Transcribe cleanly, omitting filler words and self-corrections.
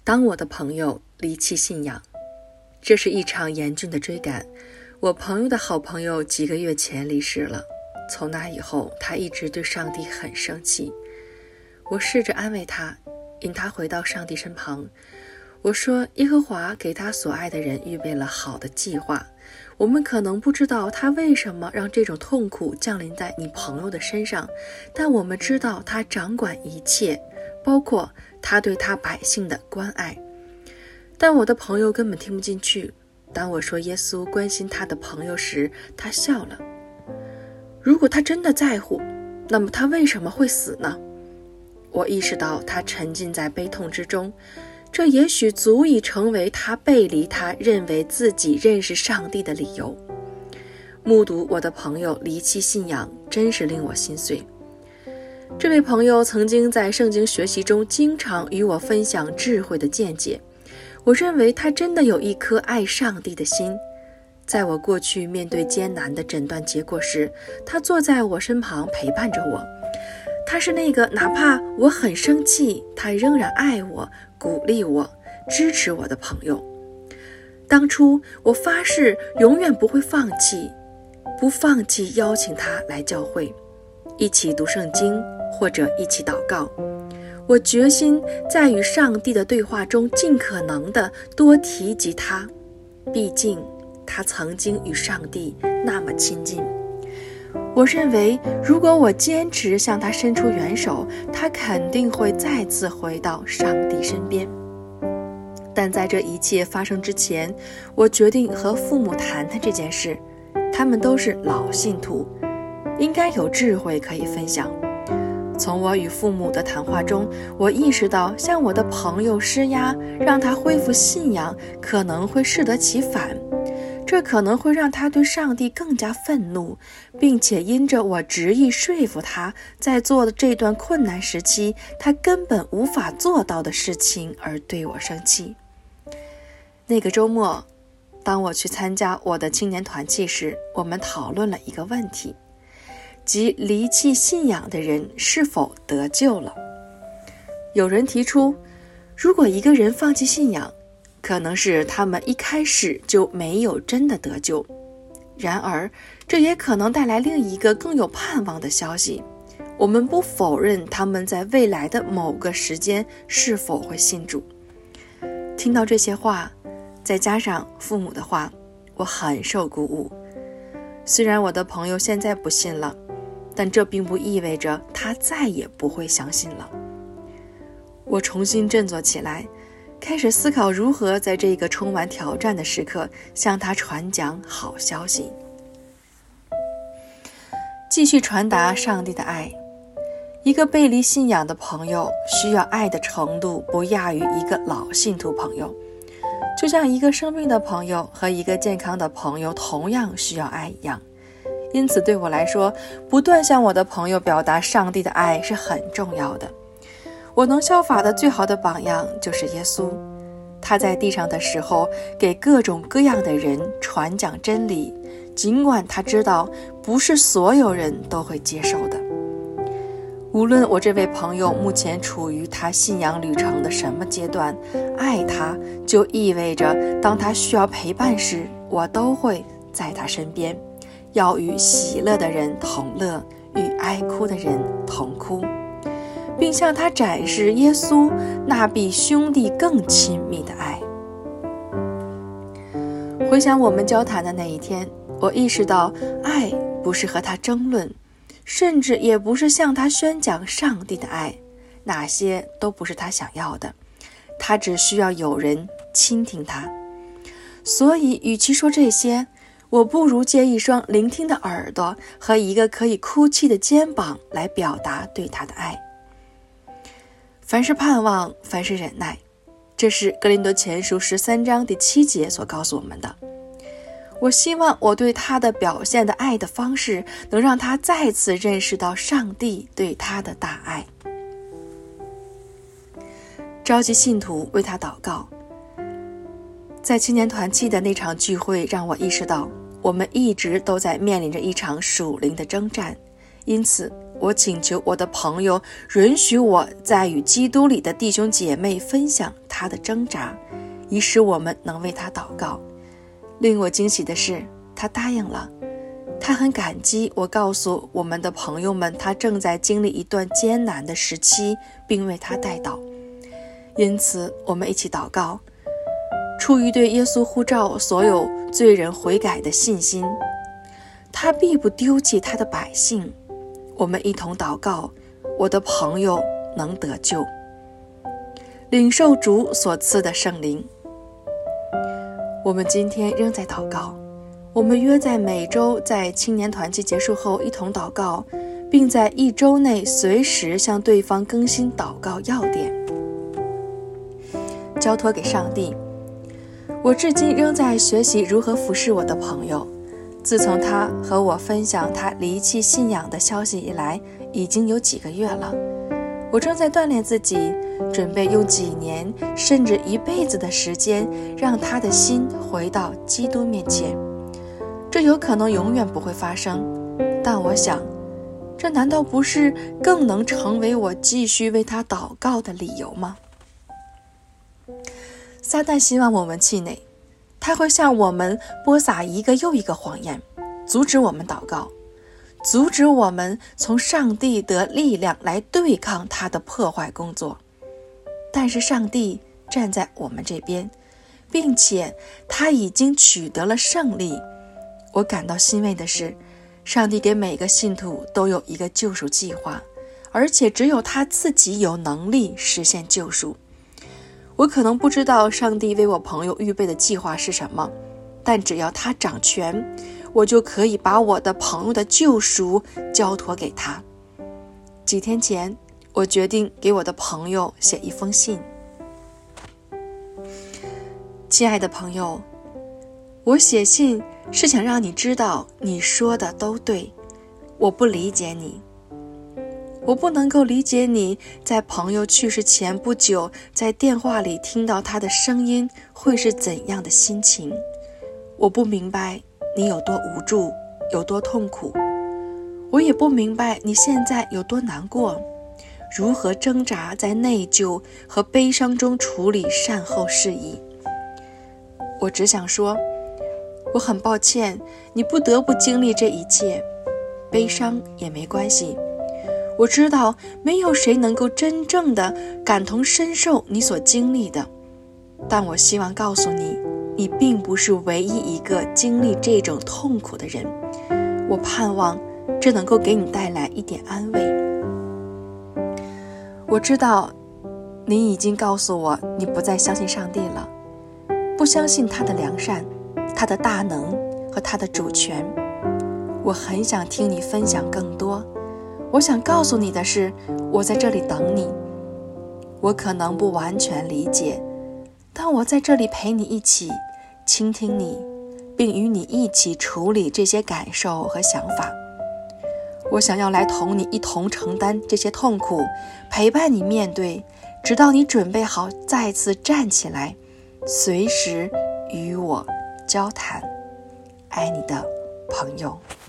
当我的朋友离弃信仰，这是一场严峻的追赶。我朋友的好朋友几个月前离世了，从那以后，他一直对上帝很生气。我试着安慰他，引他回到上帝身旁。我说，耶和华给他所爱的人预备了好的计划，我们可能不知道他为什么让这种痛苦降临在你朋友的身上，但我们知道他掌管一切，包括他对他百姓的关爱。但我的朋友根本听不进去。当我说耶稣关心他的朋友时，他笑了。如果他真的在乎，那么他为什么会死呢？我意识到他沉浸在悲痛之中，这也许足以成为他背离他认为自己认识上帝的理由。目睹我的朋友离弃信仰，真是令我心碎。这位朋友曾经在圣经学习中经常与我分享智慧的见解，我认为他真的有一颗爱上帝的心。在我过去面对艰难的诊断结果时，他坐在我身旁陪伴着我。他是那个哪怕我很生气，他仍然爱我、鼓励我、支持我的朋友。当初我发誓永远不会放弃邀请他来教会，一起读圣经或者一起祷告。我决心在与上帝的对话中尽可能地多提及他，毕竟他曾经与上帝那么亲近。我认为如果我坚持向他伸出援手，他肯定会再次回到上帝身边。但在这一切发生之前，我决定和父母谈谈这件事。他们都是老信徒，应该有智慧可以分享。从我与父母的谈话中，我意识到向我的朋友施压，让他恢复信仰，可能会适得其反。这可能会让他对上帝更加愤怒，并且因着我执意说服他在做的这段困难时期他根本无法做到的事情而对我生气。那个周末，当我去参加我的青年团契时，我们讨论了一个问题，即离弃信仰的人是否得救了。有人提出，如果一个人放弃信仰，可能是他们一开始就没有真的得救。然而，这也可能带来另一个更有盼望的消息。我们不否认他们在未来的某个时间是否会信主。听到这些话，再加上父母的话，我很受鼓舞。虽然我的朋友现在不信了，但这并不意味着他再也不会相信了。我重新振作起来，开始思考如何在这个充满挑战的时刻向他传讲好消息，继续传达上帝的爱。一个背离信仰的朋友需要爱的程度不亚于一个老信徒朋友，就像一个生病的朋友和一个健康的朋友同样需要爱一样。因此对我来说，不断向我的朋友表达上帝的爱是很重要的。我能效法的最好的榜样就是耶稣，他在地上的时候给各种各样的人传讲真理，尽管他知道不是所有人都会接受的。无论我这位朋友目前处于他信仰旅程的什么阶段，爱他就意味着当他需要陪伴时，我都会在他身边，要与喜乐的人同乐，与哀哭的人同哭，并向他展示耶稣那比兄弟更亲密的爱。回想我们交谈的那一天，我意识到爱不是和他争论，甚至也不是向他宣讲上帝的爱，那些都不是他想要的，他只需要有人倾听他。所以与其说这些，我不如借一双聆听的耳朵和一个可以哭泣的肩膀来表达对他的爱。凡是盼望，凡是忍耐，这是哥林多前书13章第7节所告诉我们的。我希望我对他的表现的爱的方式，能让他再次认识到上帝对他的大爱。召集信徒为他祷告。在青年团契的那场聚会让我意识到，我们一直都在面临着一场属灵的征战，因此我请求我的朋友允许我在与基督里的弟兄姐妹分享他的挣扎，以使我们能为他祷告。令我惊喜的是，他答应了。他很感激我告诉我们的朋友们，他正在经历一段艰难的时期，并为他代祷。因此我们一起祷告，出于对耶稣呼召所有罪人悔改的信心，他必不丢弃他的百姓。我们一同祷告，我的朋友能得救，领受主所赐的圣灵。我们今天仍在祷告，我们约在每周在青年团契结束后一同祷告，并在一周内随时向对方更新祷告要点，交托给上帝。我至今仍在学习如何服侍我的朋友。自从他和我分享他离弃信仰的消息以来，已经有几个月了。我正在锻炼自己，准备用几年甚至一辈子的时间，让他的心回到基督面前。这有可能永远不会发生，但我想，这难道不是更能成为我继续为他祷告的理由吗？撒旦希望我们气馁，他会向我们播撒一个又一个谎言，阻止我们祷告，阻止我们从上帝得力量来对抗他的破坏工作。但是上帝站在我们这边，并且他已经取得了胜利。我感到欣慰的是，上帝给每个信徒都有一个救赎计划，而且只有他自己有能力实现救赎。我可能不知道上帝为我朋友预备的计划是什么，但只要他掌权，我就可以把我的朋友的救赎交托给他。几天前，我决定给我的朋友写一封信。亲爱的朋友，我写信是想让你知道你说的都对，我不理解你。我不能够理解你在朋友去世前不久在电话里听到他的声音会是怎样的心情。我不明白你有多无助，有多痛苦。我也不明白你现在有多难过，如何挣扎在内疚和悲伤中处理善后事宜。我只想说，我很抱歉你不得不经历这一切，悲伤也没关系。我知道没有谁能够真正的感同身受你所经历的，但我希望告诉你，你并不是唯一一个经历这种痛苦的人。我盼望这能够给你带来一点安慰。我知道你已经告诉我你不再相信上帝了，不相信他的良善，他的大能和他的主权。我很想听你分享更多。我想告诉你的是，我在这里等你。我可能不完全理解，但我在这里陪你一起倾听你，并与你一起处理这些感受和想法。我想要来同你一同承担这些痛苦，陪伴你面对，直到你准备好再次站起来，随时与我交谈。爱你的朋友。